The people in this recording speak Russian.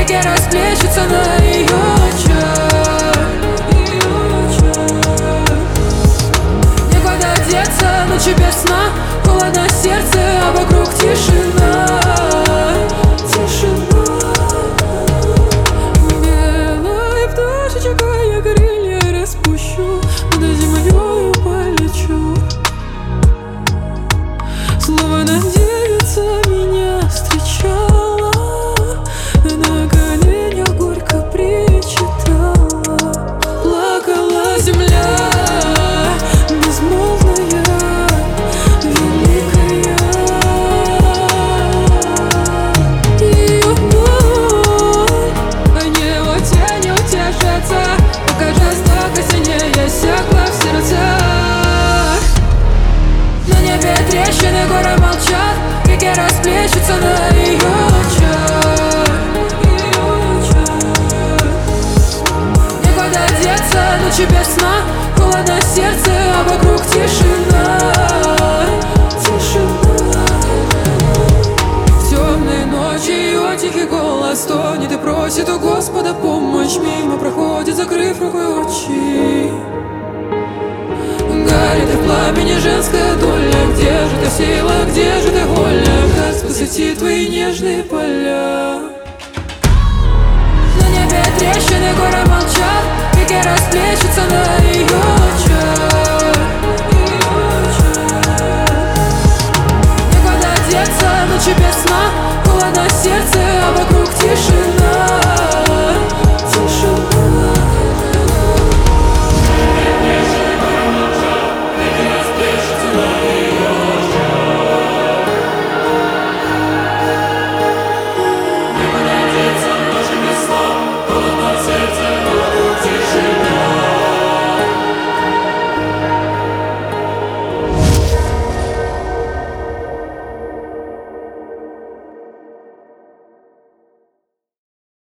веки расплещутся на ее очах. Некуда деться, ночи без сна, холодно сердце, а вокруг тишина. Белой пташечкой я крылья распущу, над землёю полечу. Словно девица меня встречала, на коленях горько причитала. Плакала земля безмолвная, великая. Ее боль по небу тенью утешится, пока жестоко синее иссякла в сердцах. На небе трещины, горы молчат, реки расплещутся на ее очах. Некуда деться, ночи без сна, холодно сердце, а вокруг тишина. В темные ночи ее тихий голос стонет и просит у Господа помощь. Мимо проходит, закрыв рукой очи. Горит в пламени женская доля. Где же та сила, где же та воля? Как посвятить твои нежные поля? На небе трещины, горы молчат, реки расплещутся на